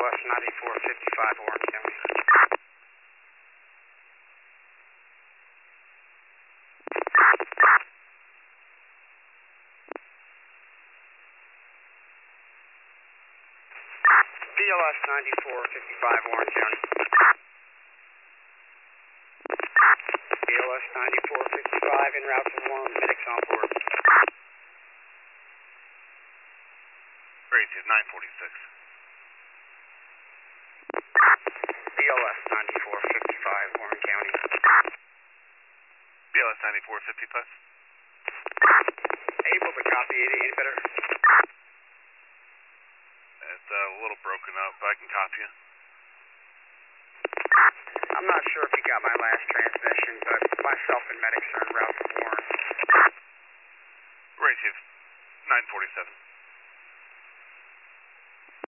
BLS 9455 Orange County. BLS 9455 Orange County. BLS 9455 en route to Warren, medics on board. Crazy, 946. BLS 9455 Warren County. BLS 9455. Able to copy any better? It's a little broken up, but I can copy you. I'm not sure if you got my last transmission, but myself and medics are en route to Warren. Raise you, 947.